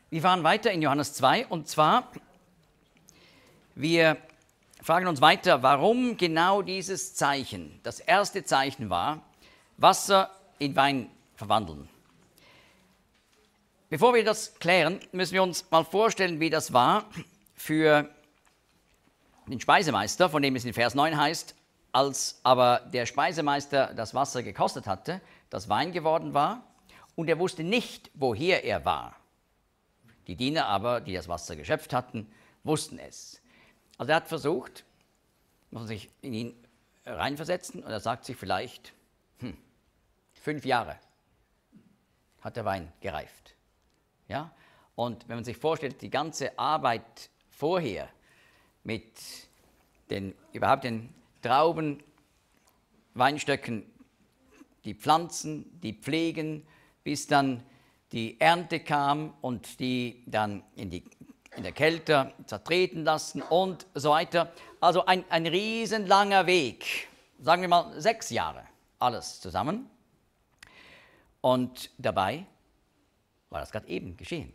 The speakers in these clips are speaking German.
Wir fahren weiter in Johannes 2 und zwar, wir fragen uns weiter, warum genau dieses Zeichen, das erste Zeichen war, Wasser in Wein verwandeln. Bevor wir das klären, müssen wir uns mal vorstellen, wie das war für den Speisemeister, von dem es in Vers 9 heißt, als aber der Speisemeister das Wasser gekostet hatte, das Wein geworden war, und er wusste nicht, woher er war. Die Diener aber, die das Wasser geschöpft hatten, wussten es. Also er hat versucht, muss man sich in ihn reinversetzen, und er sagt sich vielleicht, 5 Jahre hat der Wein gereift. Ja? Und wenn man sich vorstellt, die ganze Arbeit vorher mit überhaupt den Trauben, Weinstöcken, die Pflanzen, die pflegen, bis dann die Ernte kam und die dann in der Kälte zertreten lassen und so weiter. Also ein riesenlanger Weg, sagen wir mal 6 Jahre, alles zusammen. Und dabei war das gerade eben geschehen.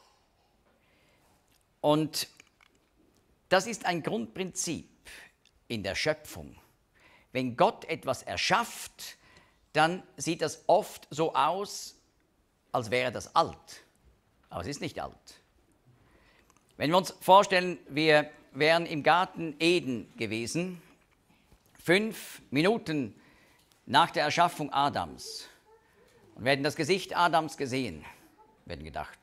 Und das ist ein Grundprinzip in der Schöpfung. Wenn Gott etwas erschafft, dann sieht das oft so aus, als wäre das alt. Aber es ist nicht alt. Wenn wir uns vorstellen, wir wären im Garten Eden gewesen, 5 Minuten nach der Erschaffung Adams, und wir hätten das Gesicht Adams gesehen, wir hätten gedacht,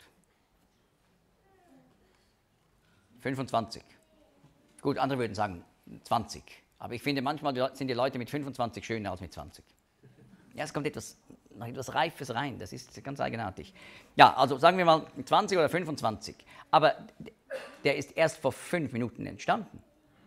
25. Gut, andere würden sagen 20. Aber ich finde, manchmal sind die Leute mit 25 schöner als mit 20. Ja, es kommt noch etwas Reifes rein, das ist ganz eigenartig. Ja, also sagen wir mal 20 oder 25. Aber der ist erst vor 5 Minuten entstanden.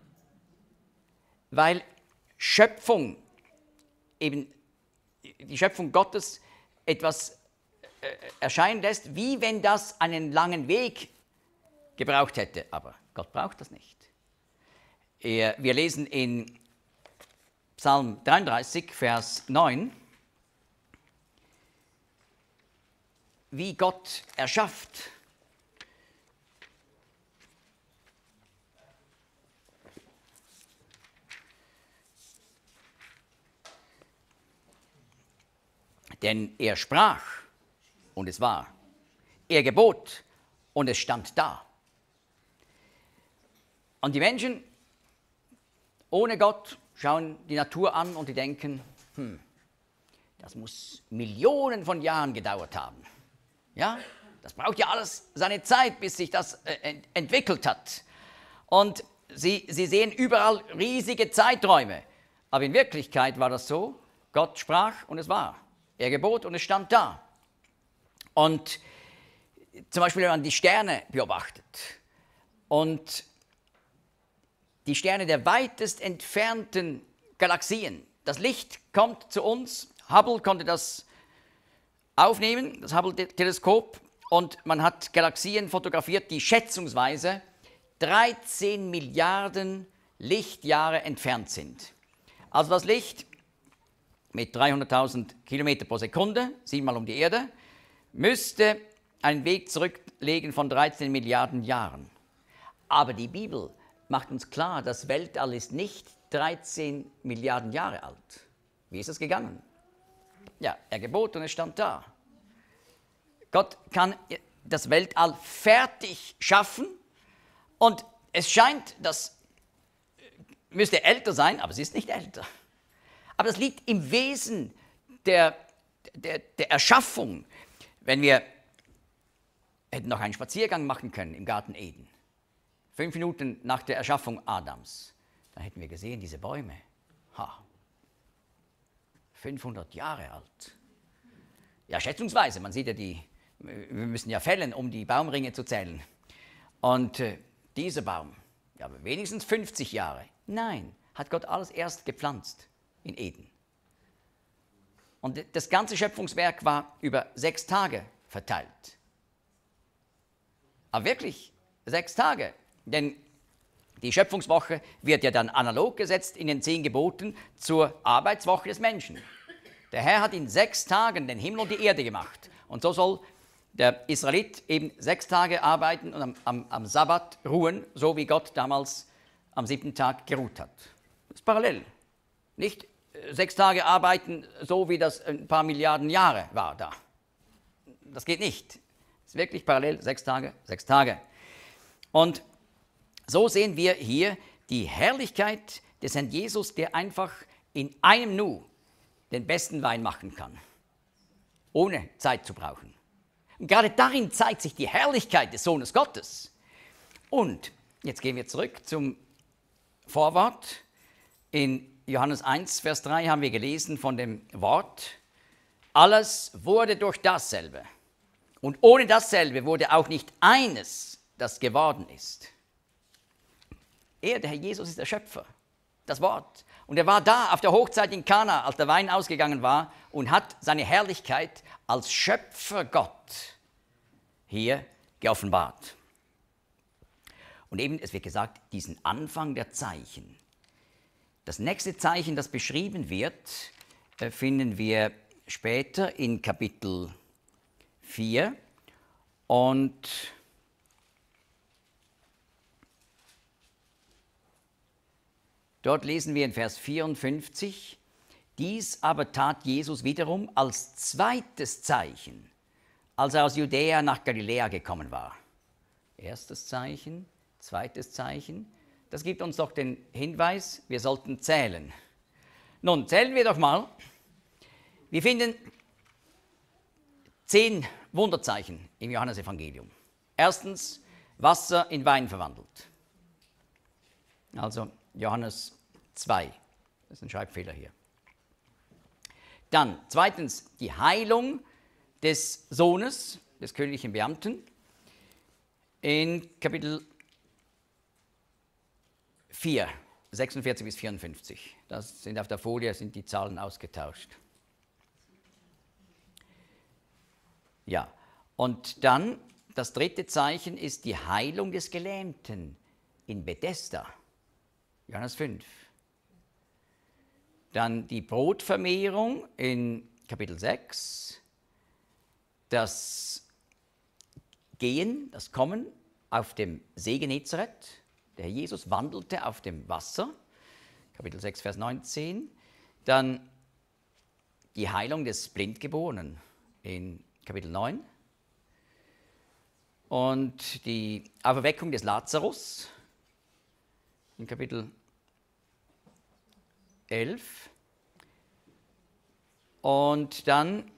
Weil Schöpfung, eben die Schöpfung Gottes, etwas erscheinen lässt, wie wenn das einen langen Weg gebraucht hätte. Aber Gott braucht das nicht. Wir lesen in Psalm 33, Vers 9, wie Gott erschafft. Denn er sprach und es war. Er gebot und es stand da. Und die Menschen ohne Gott schauen die Natur an und die denken, das muss Millionen von Jahren gedauert haben. Ja, das braucht ja alles seine Zeit, bis sich das entwickelt hat. Und sie sehen überall riesige Zeiträume. Aber in Wirklichkeit war das so, Gott sprach und es war. Er gebot und es stand da. Und zum Beispiel, wenn man die Sterne beobachtet und die Sterne der weitest entfernten Galaxien, das Licht kommt zu uns, Hubble konnte das aufnehmen, das Hubble-Teleskop, und man hat Galaxien fotografiert, die schätzungsweise 13 Milliarden Lichtjahre entfernt sind. Also das Licht mit 300.000 Kilometer pro Sekunde, 7-mal um die Erde, müsste einen Weg zurücklegen von 13 Milliarden Jahren. Aber die Bibel macht uns klar, das Weltall ist nicht 13 Milliarden Jahre alt. Wie ist es gegangen? Ja, er gebot und es stand da. Gott kann das Weltall fertig schaffen und es scheint, das müsste älter sein, aber es ist nicht älter. Aber das liegt im Wesen der Erschaffung. Wenn wir hätten noch einen Spaziergang machen können im Garten Eden, 5 Minuten nach der Erschaffung Adams, dann hätten wir gesehen, diese Bäume, 500 Jahre alt. Ja, schätzungsweise, man sieht ja wir müssen ja fällen, um die Baumringe zu zählen. Und dieser Baum, ja, aber wenigstens 50 Jahre. Nein, hat Gott alles erst gepflanzt in Eden. Und das ganze Schöpfungswerk war über 6 Tage verteilt. Aber wirklich 6 Tage. Denn die Schöpfungswoche wird ja dann analog gesetzt in den 10 Geboten zur Arbeitswoche des Menschen. Der Herr hat in 6 Tagen den Himmel und die Erde gemacht. Und so soll der Israelit eben 6 Tage arbeiten und am Sabbat ruhen, so wie Gott damals am 7. Tag geruht hat. Das ist parallel. Nicht 6 Tage arbeiten, so wie das ein paar Milliarden Jahre war da. Das geht nicht. Es ist wirklich parallel, 6 Tage, 6 Tage. Und so sehen wir hier die Herrlichkeit des Herrn Jesus, der einfach in einem Nu den besten Wein machen kann, ohne Zeit zu brauchen. Und gerade darin zeigt sich die Herrlichkeit des Sohnes Gottes. Und jetzt gehen wir zurück zum Vorwort. In Johannes 1, Vers 3 haben wir gelesen von dem Wort: Alles wurde durch dasselbe. Und ohne dasselbe wurde auch nicht eines, das geworden ist. Er, der Herr Jesus, ist der Schöpfer, das Wort. Und er war da auf der Hochzeit in Kana, als der Wein ausgegangen war, und hat seine Herrlichkeit als Schöpfergott hier geoffenbart. Und eben, es wird gesagt, diesen Anfang der Zeichen. Das nächste Zeichen, das beschrieben wird, finden wir später in Kapitel 4. Und dort lesen wir in Vers 54, dies aber tat Jesus wiederum als zweites Zeichen, als er aus Judäa nach Galiläa gekommen war. Erstes Zeichen, zweites Zeichen, das gibt uns doch den Hinweis, wir sollten zählen. Nun, zählen wir doch mal. Wir finden 10 Wunderzeichen im Johannesevangelium. Erstens, Wasser in Wein verwandelt. Also Johannes 2, das ist ein Schreibfehler hier. Dann zweitens die Heilung des Sohnes, des königlichen Beamten, in Kapitel 4, 46 bis 54. Das sind auf der Folie, sind die Zahlen ausgetauscht. Ja, und dann das dritte Zeichen ist die Heilung des Gelähmten in Bethesda, Johannes 5. Dann die Brotvermehrung in Kapitel 6, das Gehen, das Kommen auf dem See Genezareth. Der Herr Jesus wandelte auf dem Wasser, Kapitel 6, Vers 19. Dann die Heilung des Blindgeborenen in Kapitel 9. Und die Auferweckung des Lazarus in Kapitel 11. Und dann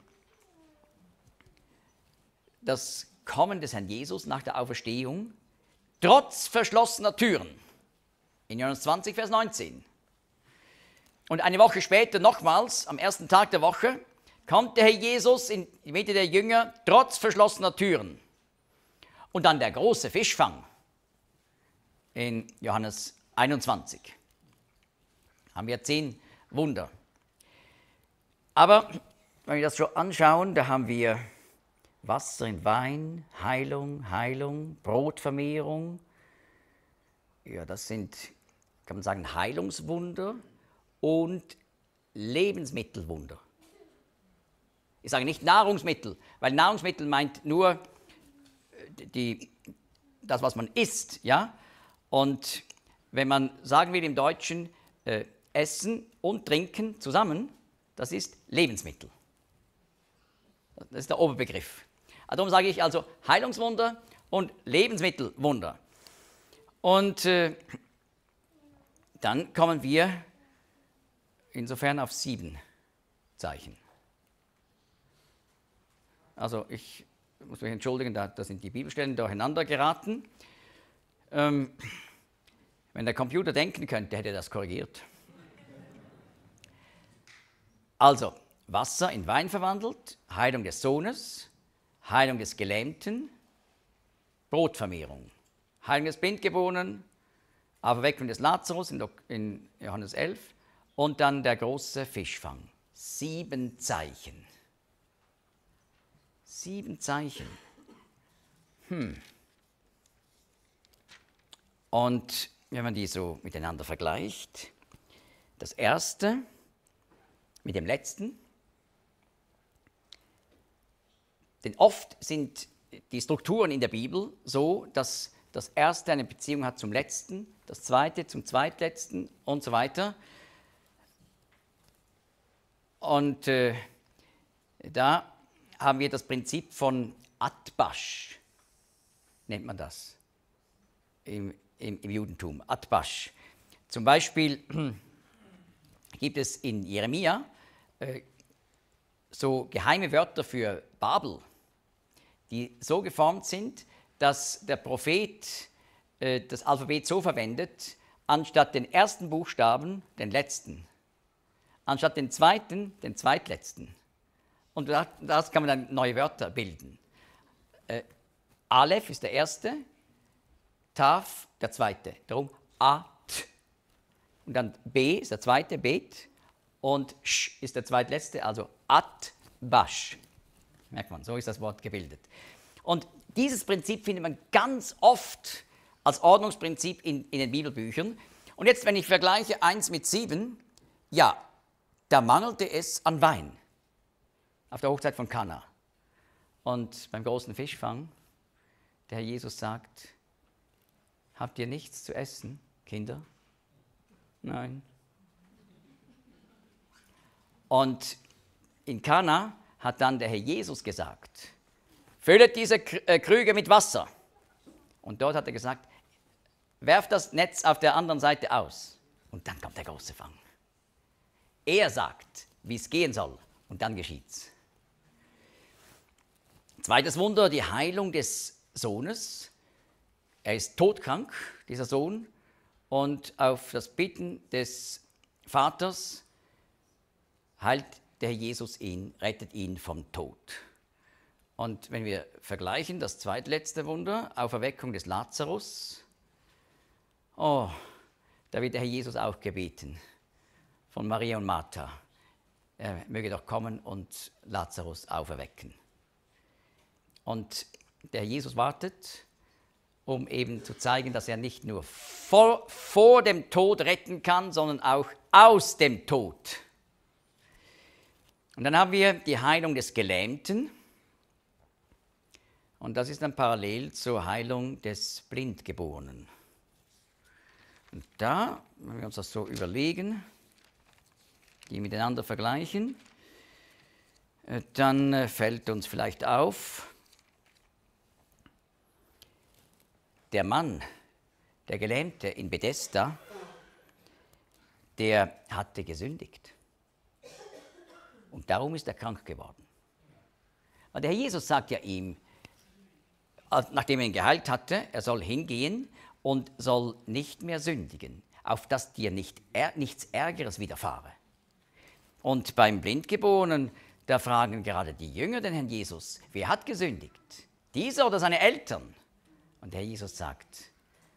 das Kommen des Herrn Jesus nach der Auferstehung trotz verschlossener Türen in Johannes 20, Vers 19. Und eine Woche später nochmals, am ersten Tag der Woche, kommt der Herr Jesus in die Mitte der Jünger trotz verschlossener Türen. Und dann der große Fischfang in Johannes 21. Haben wir 10 Wunder. Aber wenn wir das schon anschauen, da haben wir Wasser in Wein, Heilung, Brotvermehrung. Ja, das sind, kann man sagen, Heilungswunder und Lebensmittelwunder. Ich sage nicht Nahrungsmittel, weil Nahrungsmittel meint nur das, was man isst. Ja? Und wenn man sagen will im Deutschen, Essen und Trinken zusammen, das ist Lebensmittel. Das ist der Oberbegriff. Darum sage ich also Heilungswunder und Lebensmittelwunder. Und dann kommen wir insofern auf 7 Zeichen. Also ich muss mich entschuldigen, da sind die Bibelstellen durcheinander geraten. Wenn der Computer denken könnte, hätte er das korrigiert. Also, Wasser in Wein verwandelt, Heilung des Sohnes, Heilung des Gelähmten, Brotvermehrung, Heilung des Blindgeborenen, Auferweckung des Lazarus in Johannes 11 und dann der große Fischfang. 7 Zeichen. 7 Zeichen. Und wenn man die so miteinander vergleicht, das erste mit dem letzten, Denn oft sind die Strukturen in der Bibel so, dass das Erste eine Beziehung hat zum Letzten, das Zweite zum Zweitletzten und so weiter. Und da haben wir das Prinzip von Atbasch, nennt man das im Judentum, Atbasch. Zum Beispiel gibt es in Jeremia so geheime Wörter für Babel, die so geformt sind, dass der Prophet das Alphabet so verwendet, anstatt den ersten Buchstaben den letzten, anstatt den zweiten den zweitletzten. Und daraus kann man dann neue Wörter bilden. Aleph ist der erste, Taf der zweite, darum At. Und dann B ist der zweite, Bet, und Sch ist der zweitletzte, also Atbasch. Merkt man, so ist das Wort gebildet. Und dieses Prinzip findet man ganz oft als Ordnungsprinzip in den Bibelbüchern. Und jetzt, wenn ich vergleiche 1 mit 7, ja, da mangelte es an Wein auf der Hochzeit von Kana. Und beim großen Fischfang, der Herr Jesus sagt, habt ihr nichts zu essen, Kinder? Nein. Und in Kana hat dann der Herr Jesus gesagt, füllet diese Krüge mit Wasser. Und dort hat er gesagt, werft das Netz auf der anderen Seite aus. Und dann kommt der große Fang. Er sagt, wie es gehen soll, und dann geschieht's. Zweites Wunder, die Heilung des Sohnes. Er ist todkrank, dieser Sohn, und auf das Bitten des Vaters heilt der Herr Jesus ihn, rettet ihn vom Tod. Und wenn wir vergleichen, das zweitletzte Wunder, Auferweckung des Lazarus, da wird der Herr Jesus auch gebeten von Maria und Martha. Er möge doch kommen und Lazarus auferwecken. Und der Herr Jesus wartet, um eben zu zeigen, dass er nicht nur vor dem Tod retten kann, sondern auch aus dem Tod. Und dann haben wir die Heilung des Gelähmten. Und das ist dann parallel zur Heilung des Blindgeborenen. Und da, wenn wir uns das so überlegen, die miteinander vergleichen, dann fällt uns vielleicht auf, der Mann, der Gelähmte in Bethesda, der hatte gesündigt. Und darum ist er krank geworden. Und der Herr Jesus sagt ja ihm, nachdem er ihn geheilt hatte, er soll hingehen und soll nicht mehr sündigen, auf dass dir nichts Ärgeres widerfahre. Und beim Blindgeborenen, da fragen gerade die Jünger den Herrn Jesus, wer hat gesündigt? Dieser oder seine Eltern? Und der Herr Jesus sagt,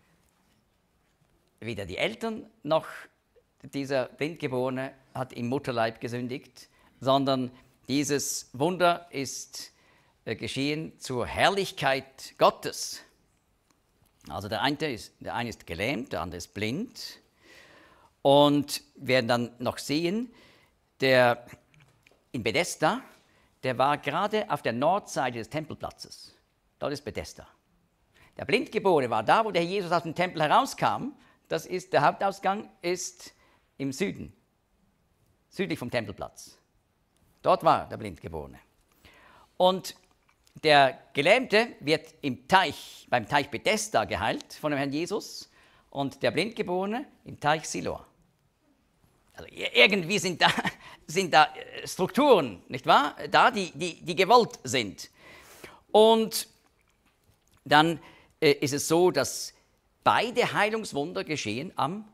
weder die Eltern noch dieser Blindgeborene hat im Mutterleib gesündigt, sondern dieses Wunder ist geschehen zur Herrlichkeit Gottes. Also der eine ist gelähmt, der andere ist blind. Und wir werden dann noch sehen, der in Bethesda, der war gerade auf der Nordseite des Tempelplatzes. Dort ist Bethesda. Der Blindgeborene war da, wo der Herr Jesus aus dem Tempel herauskam. Der Hauptausgang ist im Süden, südlich vom Tempelplatz. Dort war der Blindgeborene. Und der Gelähmte wird beim Teich Bethesda geheilt von dem Herrn Jesus und der Blindgeborene im Teich Siloa. Also irgendwie sind da Strukturen, nicht wahr? Da, die gewollt sind. Und dann ist es so, dass beide Heilungswunder geschehen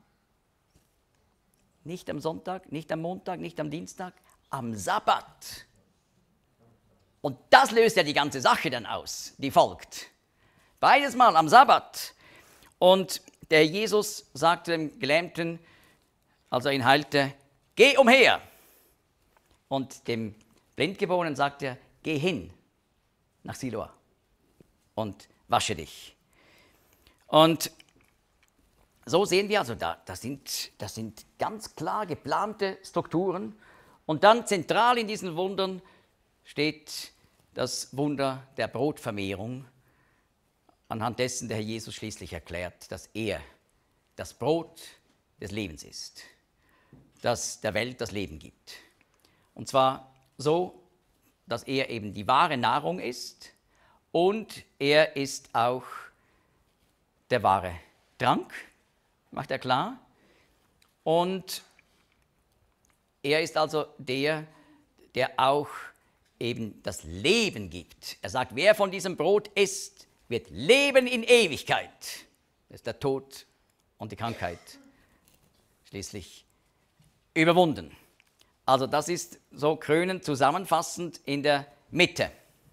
nicht am Sonntag, nicht am Montag, nicht am Dienstag, am Sabbat. Und das löst ja die ganze Sache dann aus, die folgt. Beides Mal am Sabbat. Und der Jesus sagte dem Gelähmten, als er ihn heilte, geh umher. Und dem Blindgeborenen sagte er, geh hin nach Siloa und wasche dich. Und so sehen wir also, das sind ganz klar geplante Strukturen. Und dann zentral in diesen Wundern steht das Wunder der Brotvermehrung, anhand dessen der Herr Jesus schließlich erklärt, dass er das Brot des Lebens ist, das der Welt das Leben gibt. Und zwar so, dass er eben die wahre Nahrung ist und er ist auch der wahre Trank, macht er klar. Und er ist also der auch eben das Leben gibt. Er sagt, wer von diesem Brot isst, wird leben in Ewigkeit. Das ist der Tod und die Krankheit schließlich überwunden. Also das ist so krönend zusammenfassend in der Mitte.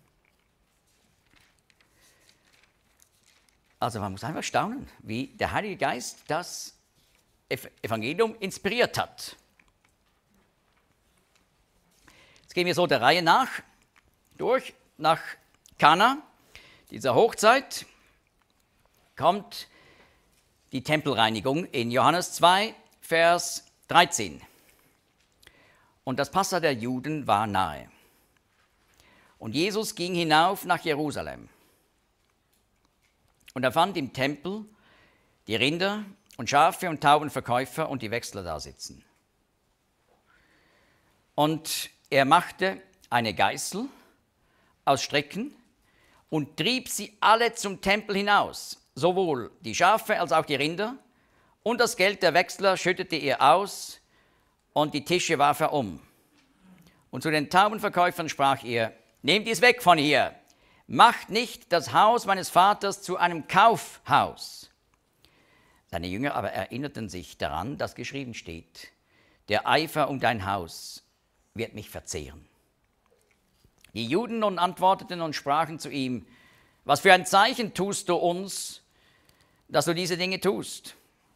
Also man muss einfach staunen, wie der Heilige Geist das Evangelium inspiriert hat. Jetzt gehen wir so der Reihe nach durch. Nach Kana, dieser Hochzeit, kommt die Tempelreinigung in Johannes 2, Vers 13. Und das Passa der Juden war nahe. Und Jesus ging hinauf nach Jerusalem. Und er fand im Tempel die Rinder und Schafe und Taubenverkäufer und die Wechsler da sitzen. Und er machte eine Geißel aus Stricken und trieb sie alle zum Tempel hinaus, sowohl die Schafe als auch die Rinder, und das Geld der Wechsler schüttete er aus, und die Tische warf er um. Und zu den Taubenverkäufern sprach er, nehmt dies weg von hier, macht nicht das Haus meines Vaters zu einem Kaufhaus. Seine Jünger aber erinnerten sich daran, dass geschrieben steht, der Eifer um dein Haus wird mich verzehren. Die Juden nun antworteten und sprachen zu ihm, was für ein Zeichen tust du uns, dass du diese Dinge tust?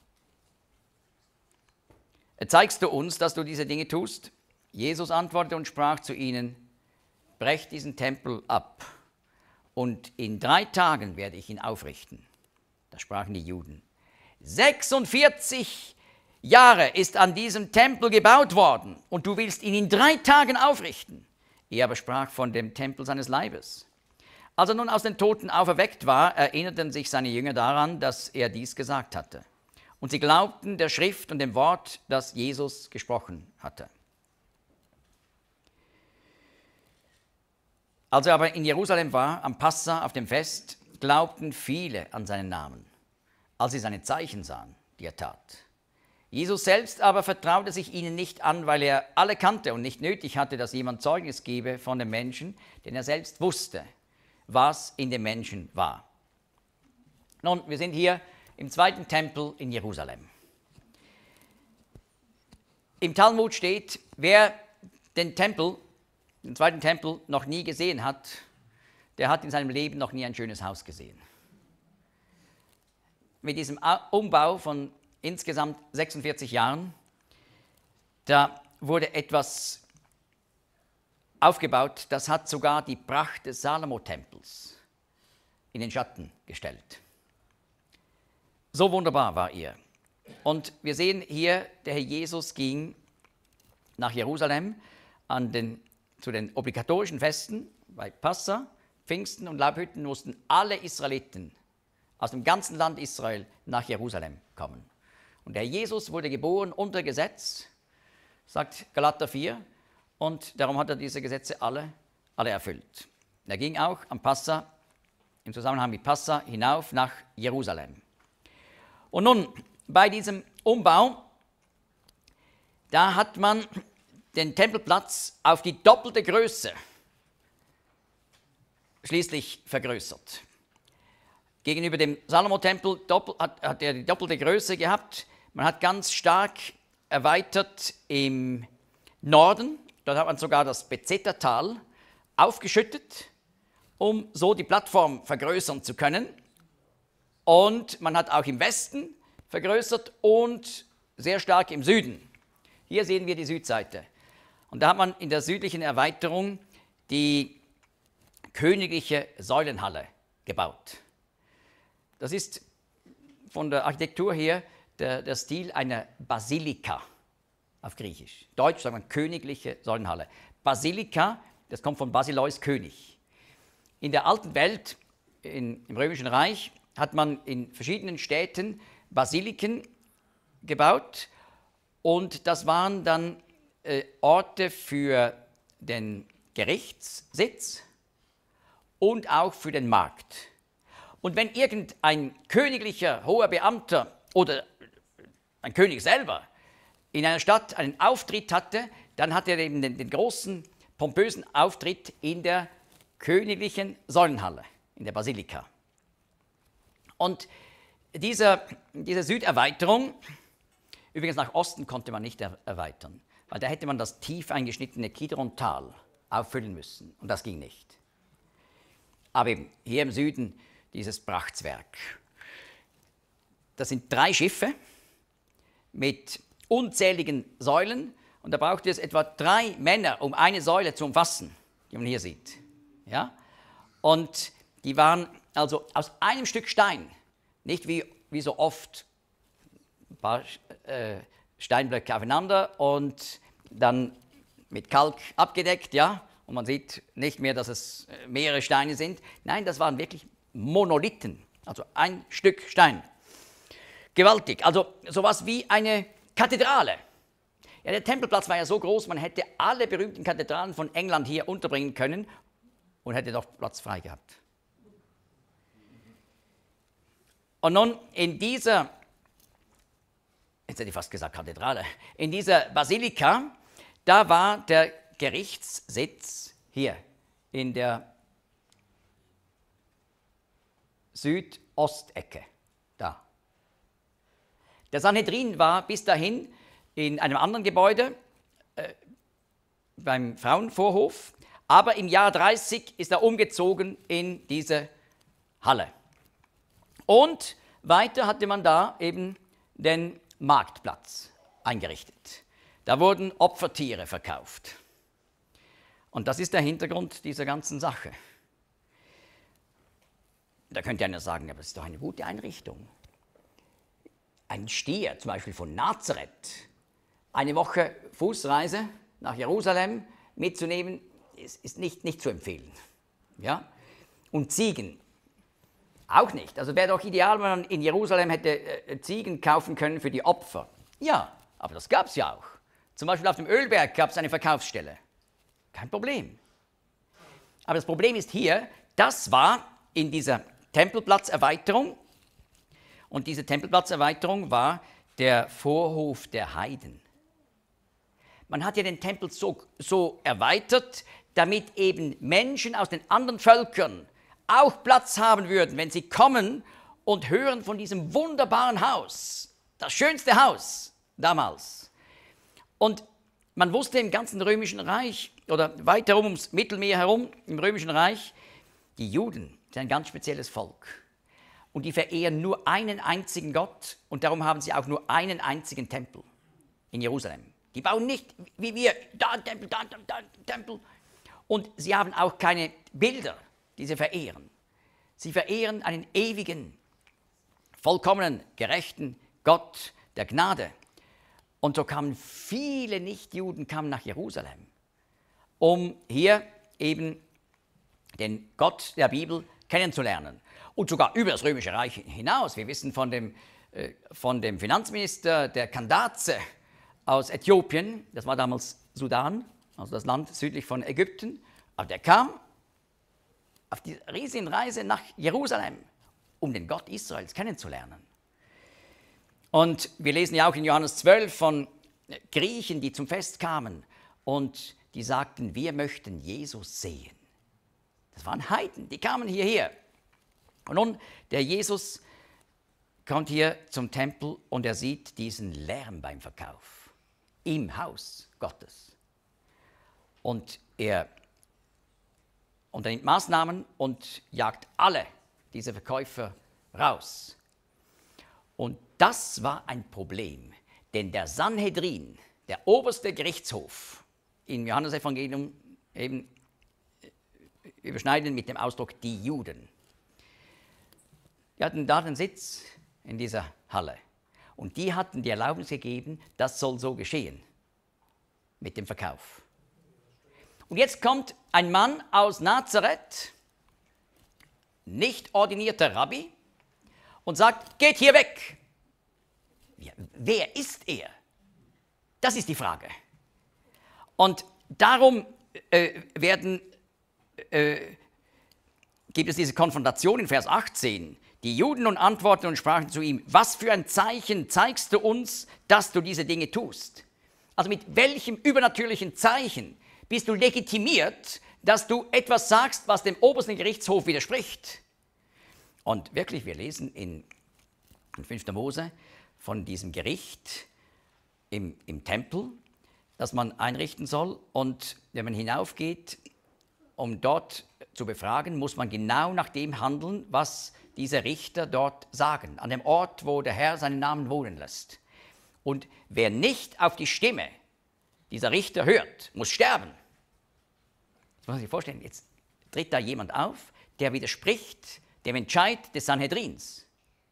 Zeigst du uns, dass du diese Dinge tust? Jesus antwortete und sprach zu ihnen, brecht diesen Tempel ab, und in 3 Tagen werde ich ihn aufrichten. Da sprachen die Juden, 46 Jahre ist an diesem Tempel gebaut worden, und du willst ihn in 3 Tagen aufrichten. Er aber sprach von dem Tempel seines Leibes. Als er nun aus den Toten auferweckt war, erinnerten sich seine Jünger daran, dass er dies gesagt hatte. Und sie glaubten der Schrift und dem Wort, das Jesus gesprochen hatte. Als er aber in Jerusalem war, am Passa, auf dem Fest, glaubten viele an seinen Namen, als sie seine Zeichen sahen, die er tat. Jesus selbst aber vertraute sich ihnen nicht an, weil er alle kannte und nicht nötig hatte, dass jemand Zeugnis gebe von dem Menschen, denn er selbst wusste, was in dem Menschen war. Nun, wir sind hier im 2. Tempel in Jerusalem. Im Talmud steht, wer den 2. Tempel noch nie gesehen hat, der hat in seinem Leben noch nie ein schönes Haus gesehen. Mit diesem Umbau von insgesamt 46 Jahren, da wurde etwas aufgebaut, das hat sogar die Pracht des Salomo-Tempels in den Schatten gestellt. So wunderbar war er. Und wir sehen hier, der Herr Jesus ging nach Jerusalem zu den obligatorischen Festen, bei Passa, Pfingsten und Laubhütten mussten alle Israeliten aus dem ganzen Land Israel nach Jerusalem kommen. Und der Herr Jesus wurde geboren unter Gesetz, sagt Galater 4, und darum hat er diese Gesetze alle erfüllt. Er ging auch am Passa, im Zusammenhang mit Passa, hinauf nach Jerusalem. Und nun, bei diesem Umbau, da hat man den Tempelplatz auf die doppelte Größe schließlich vergrößert. Gegenüber dem Salomo-Tempel hat er die doppelte Größe gehabt. Man hat ganz stark erweitert im Norden. Dort hat man sogar das Bezeta-Tal aufgeschüttet, um so die Plattform vergrößern zu können. Und man hat auch im Westen vergrößert und sehr stark im Süden. Hier sehen wir die Südseite. Und da hat man in der südlichen Erweiterung die königliche Säulenhalle gebaut. Das ist von der Architektur her der Stil einer Basilika auf Griechisch. Deutsch sagt man königliche Säulenhalle. Basilika, das kommt von Basileus König. in der alten Welt, im Römischen Reich, hat man in verschiedenen Städten Basiliken gebaut und das waren dann Orte für den Gerichtssitz und auch für den Markt. Und wenn irgendein königlicher hoher Beamter oder ein König selber in einer Stadt einen Auftritt hatte, dann hatte er eben den großen, pompösen Auftritt in der königlichen Säulenhalle, in der Basilika. Und diese Süderweiterung, übrigens nach Osten konnte man nicht erweitern, weil da hätte man das tief eingeschnittene Kidron-Tal auffüllen müssen und das ging nicht. Aber eben hier im Süden dieses Prachtwerk. Das sind 3 Schiffe mit unzähligen Säulen und da braucht es etwa 3 Männer, um eine Säule zu umfassen, die man hier sieht. Ja? Und die waren also aus einem Stück Stein, nicht wie so oft ein paar Steinblöcke aufeinander und dann mit Kalk abgedeckt, ja, und man sieht nicht mehr, dass es mehrere Steine sind. Nein, das waren wirklich Monolithen, also ein Stück Stein. Gewaltig, also sowas wie eine Kathedrale. Ja, der Tempelplatz war ja so groß, man hätte alle berühmten Kathedralen von England hier unterbringen können und hätte doch Platz frei gehabt. Und nun in dieser, jetzt hätte ich fast gesagt Kathedrale, in dieser Basilika, da war der Gerichtssitz hier in der Südostecke, da. Der Sanhedrin war bis dahin in einem anderen Gebäude beim Frauenvorhof, aber im Jahr 30 ist er umgezogen in diese Halle. Und weiter hatte man da eben den Marktplatz eingerichtet. Da wurden Opfertiere verkauft. Und das ist der Hintergrund dieser ganzen Sache. Da könnte einer sagen, aber das ist doch eine gute Einrichtung. Ein Stier, zum Beispiel von Nazareth, eine Woche Fußreise nach Jerusalem mitzunehmen, ist nicht zu empfehlen. Ja? Und Ziegen auch nicht. Also wäre doch ideal, wenn man in Jerusalem hätte Ziegen kaufen können für die Opfer. Ja, aber das gab es ja auch. Zum Beispiel auf dem Ölberg gab es eine Verkaufsstelle. Kein Problem. Aber das Problem ist hier, das war in dieser Tempelplatzerweiterung und diese Tempelplatzerweiterung war der Vorhof der Heiden. Man hat ja den Tempel so erweitert, damit eben Menschen aus den anderen Völkern auch Platz haben würden, wenn sie kommen und hören von diesem wunderbaren Haus, das schönste Haus damals. Und man wusste im ganzen Römischen Reich oder weiter ums Mittelmeer herum, im Römischen Reich, die Juden sind ein ganz spezielles Volk. Und die verehren nur einen einzigen Gott und darum haben sie auch nur einen einzigen Tempel in Jerusalem. Die bauen nicht wie wir, da ein Tempel, da ein Tempel. Und sie haben auch keine Bilder, die sie verehren. Sie verehren einen ewigen, vollkommenen, gerechten Gott der Gnade. Und so kamen viele Nichtjuden nach Jerusalem, um hier eben den Gott der Bibel kennenzulernen. Und sogar über das Römische Reich hinaus. Wir wissen von dem Finanzminister der Kandaze aus Äthiopien, das war damals Sudan, also das Land südlich von Ägypten, aber der kam auf die riesigen Reise nach Jerusalem, um den Gott Israels kennenzulernen. Und wir lesen ja auch in Johannes 12 von Griechen, die zum Fest kamen und die sagten, wir möchten Jesus sehen. Das waren Heiden, die kamen hierher. Und nun, der Jesus kommt hier zum Tempel und er sieht diesen Lärm beim Verkauf im Haus Gottes. Und er unternimmt Maßnahmen und jagt alle diese Verkäufer raus. Und das war ein Problem, denn der Sanhedrin, der oberste Gerichtshof, im Johannesevangelium eben überschneiden mit dem Ausdruck die Juden, die hatten da den Sitz in dieser Halle. Und die hatten die Erlaubnis gegeben, das soll so geschehen mit dem Verkauf. Und jetzt kommt ein Mann aus Nazareth nicht ordinierter Rabbi und sagt, geht hier weg. Ja, wer ist er? Das ist die Frage. Und darum gibt es diese Konfrontation in Vers 18. Die Juden nun antworteten und sprachen zu ihm, was für ein Zeichen zeigst du uns, dass du diese Dinge tust? Also mit welchem übernatürlichen Zeichen bist du legitimiert, dass du etwas sagst, was dem obersten Gerichtshof widerspricht? Und wirklich, wir lesen in 5. Mose von diesem Gericht im Tempel, das man einrichten soll. Und wenn man hinaufgeht, um dort zu befragen, muss man genau nach dem handeln, was diese Richter dort sagen, an dem Ort, wo der Herr seinen Namen wohnen lässt. Und wer nicht auf die Stimme dieser Richter hört, muss sterben. Das muss man sich vorstellen. Jetzt tritt da jemand auf, der widerspricht dem Entscheid des Sanhedrins.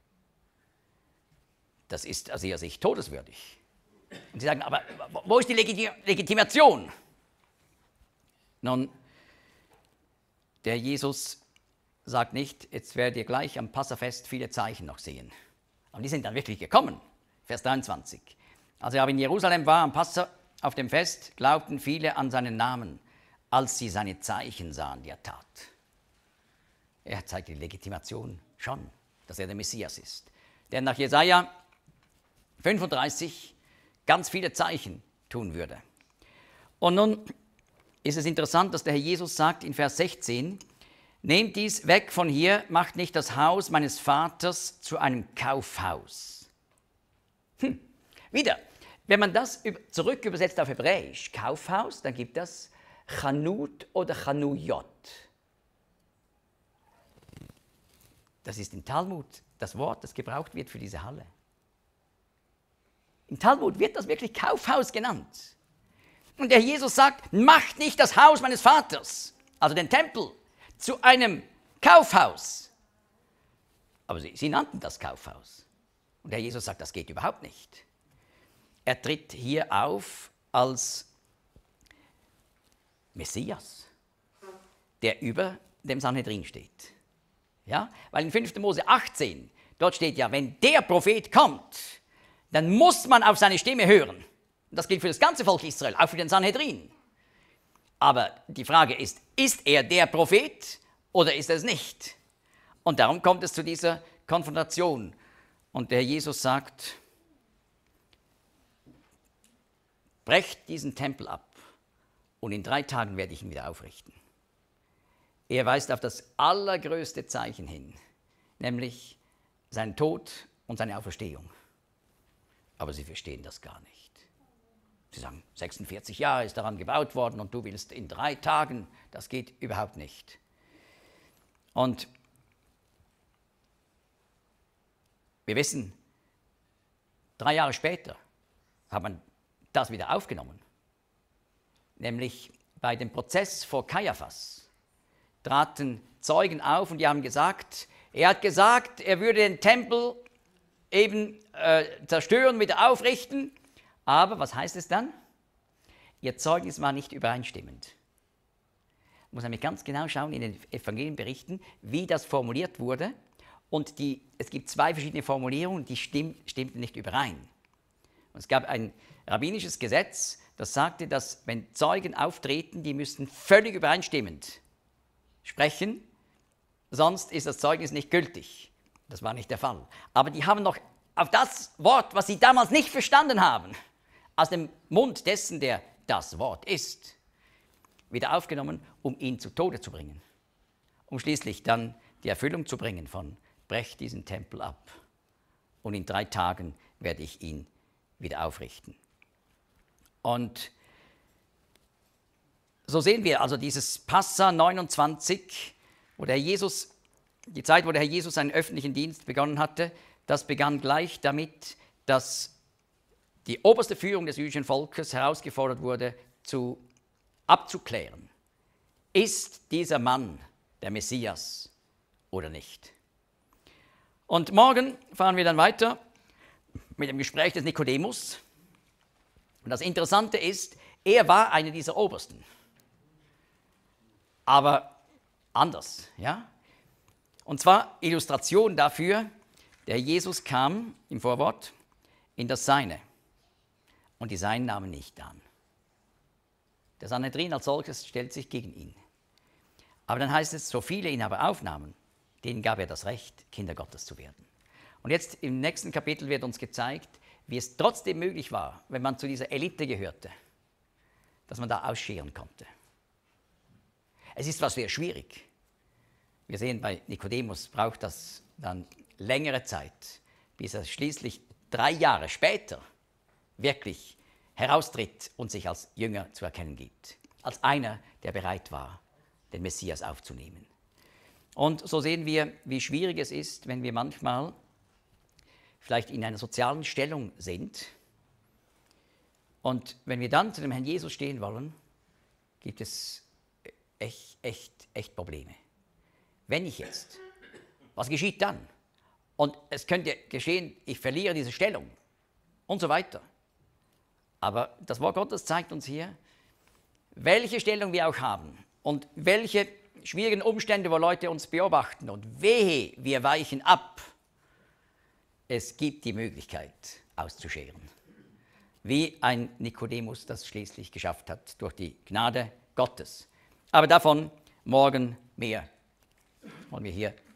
Das ist aus ihrer Sicht todeswürdig. Und sie sagen, aber wo ist die Legitimation? Nun, der Jesus sagt nicht, jetzt werdet ihr gleich am Passafest viele Zeichen noch sehen. Aber die sind dann wirklich gekommen. Vers 23. Als er aber in Jerusalem war, am Passa auf dem Fest, glaubten viele an seinen Namen, als sie seine Zeichen sahen, die er tat. Er zeigt die Legitimation schon, dass er der Messias ist. Der nach Jesaja 35 ganz viele Zeichen tun würde. Und nun ist es interessant, dass der Herr Jesus sagt in Vers 16, nehmt dies weg von hier, macht nicht das Haus meines Vaters zu einem Kaufhaus. Wieder, wenn man das zurück übersetzt auf Hebräisch, Kaufhaus, dann gibt das Chanut oder Chanuyot. Das ist im Talmud das Wort, das gebraucht wird für diese Halle. Im Talmud wird das wirklich Kaufhaus genannt. Und der Jesus sagt, macht nicht das Haus meines Vaters, also den Tempel, zu einem Kaufhaus. Aber sie nannten das Kaufhaus. Und der Jesus sagt, das geht überhaupt nicht. Er tritt hier auf als Messias, der über dem Sanhedrin steht. Ja? Weil in 5. Mose 18, dort steht ja, wenn der Prophet kommt, dann muss man auf seine Stimme hören. Und das gilt für das ganze Volk Israel, auch für den Sanhedrin. Aber die Frage ist er der Prophet oder ist er es nicht? Und darum kommt es zu dieser Konfrontation. Und der Herr Jesus sagt, brecht diesen Tempel ab und in 3 Tagen werde ich ihn wieder aufrichten. Er weist auf das allergrößte Zeichen hin, nämlich seinen Tod und seine Auferstehung. Aber sie verstehen das gar nicht. Sie sagen, 46 Jahre ist daran gebaut worden und du willst in 3 Tagen, das geht überhaupt nicht. Und wir wissen, 3 Jahre später hat man das wieder aufgenommen. Nämlich bei dem Prozess vor Kaiaphas traten Zeugen auf und die haben gesagt, er hat gesagt, er würde den Tempel eben zerstören, wieder aufrichten. Aber was heißt es dann? Ihr Zeugnis war nicht übereinstimmend. Man muss nämlich ganz genau schauen in den Evangelienberichten, wie das formuliert wurde. Und es gibt 2 verschiedene Formulierungen, die stimmten nicht überein. Und es gab ein rabbinisches Gesetz, das sagte, dass wenn Zeugen auftreten, die müssten völlig übereinstimmend sprechen, sonst ist das Zeugnis nicht gültig. Das war nicht der Fall. Aber die haben noch auf das Wort, was sie damals nicht verstanden haben, aus dem Mund dessen, der das Wort ist, wieder aufgenommen, um ihn zu Tode zu bringen. Um schließlich dann die Erfüllung zu bringen von brecht diesen Tempel ab und in 3 Tagen werde ich ihn wieder aufrichten. Und so sehen wir also dieses Passa 29, die Zeit, wo der Herr Jesus seinen öffentlichen Dienst begonnen hatte, das begann gleich damit, dass die oberste Führung des jüdischen Volkes herausgefordert wurde, abzuklären, ist dieser Mann der Messias oder nicht. Und morgen fahren wir dann weiter mit dem Gespräch des Nikodemus. Und das Interessante ist, er war einer dieser Obersten, aber anders, ja. Und zwar Illustration dafür, der Jesus kam im Vorwort in das Seine und die Seinen nahmen nicht an. Der Sanhedrin als solches stellt sich gegen ihn. Aber dann heißt es, so viele ihn aber aufnahmen, denen gab er das Recht, Kinder Gottes zu werden. Und jetzt im nächsten Kapitel wird uns gezeigt, wie es trotzdem möglich war, wenn man zu dieser Elite gehörte, dass man da ausscheren konnte. Es ist was sehr schwierig. Wir sehen, bei Nikodemus braucht das dann längere Zeit, bis er schließlich 3 Jahre später wirklich heraustritt und sich als Jünger zu erkennen gibt. Als einer, der bereit war, den Messias aufzunehmen. Und so sehen wir, wie schwierig es ist, wenn wir manchmal vielleicht in einer sozialen Stellung sind und wenn wir dann zu dem Herrn Jesus stehen wollen, gibt es echt Probleme. Wenn ich jetzt, was geschieht dann? Und es könnte geschehen, ich verliere diese Stellung und so weiter. Aber das Wort Gottes zeigt uns hier, welche Stellung wir auch haben und welche schwierigen Umstände, wo Leute uns beobachten und wehe, wir weichen ab. Es gibt die Möglichkeit auszuscheren, wie ein Nikodemus das schließlich geschafft hat durch die Gnade Gottes. Aber davon morgen mehr. Wollen wir hier